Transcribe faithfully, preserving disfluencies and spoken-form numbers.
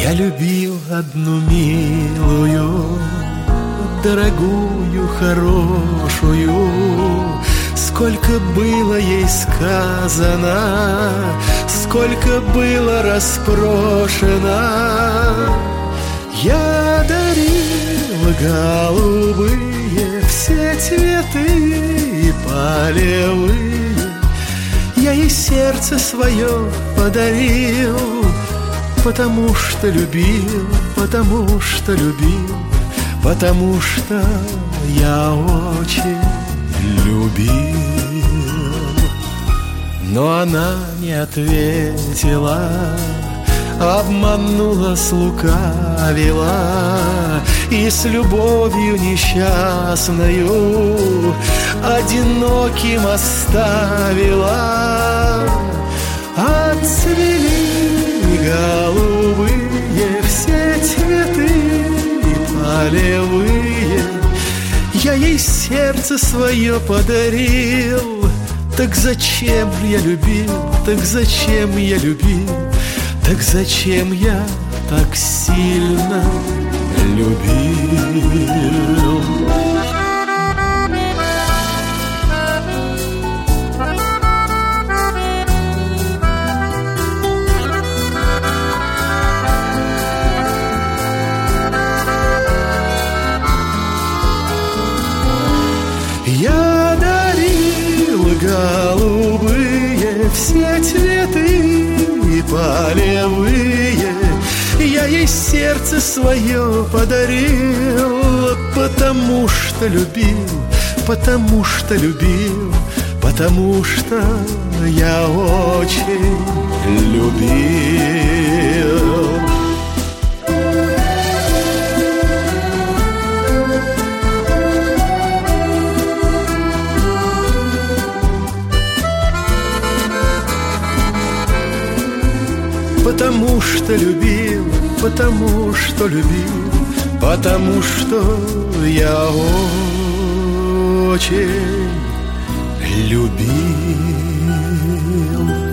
Я любил одну милую, дорогую, хорошую. Сколько было ей сказано, сколько было распрошено. Я дарил голубые все цветы и полевые. Я ей сердце свое подарил, потому что любил, потому что любил, потому что я очень любил. Но она не ответила, обманула, слукавила и с любовью несчастною одиноким оставила. Отцвели голубые все цветы и полевые. Я ей сердце свое подарил. Так зачем я любил, так зачем я любил, так зачем я так сильно любил? Я дарил голубые все цветы и полевые. Я ей сердце свое подарил, потому что любил, потому что любил, потому что я очень любил. Потому что любил, потому что любил, потому что я очень любил.